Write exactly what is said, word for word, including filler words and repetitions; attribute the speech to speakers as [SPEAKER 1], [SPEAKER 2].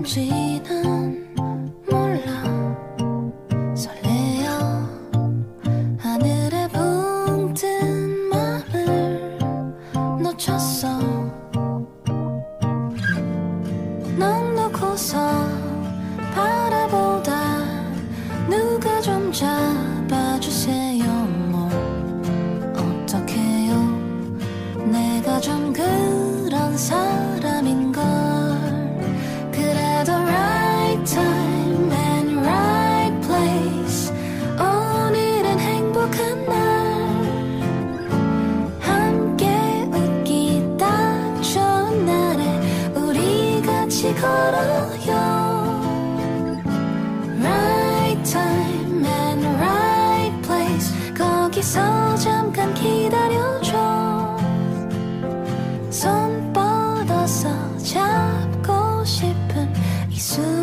[SPEAKER 1] 뭔지는 몰라. 설레어 하늘에 붕 뜬 맘을 놓쳤어. 넌 놓고서 바라보다 누가 좀 잡아주세요. 뭐 어떡해요. 내가 좀 그런 사람인걸. 그래도 right time and right place. 오늘은 행복한 날. 함께 웃기 딱 좋은 날에 우리 같이 걸어요. Right time and right place. 거기서 잠깐 기다려줘. 손 뻗어서 잡고 싶은 이 순간.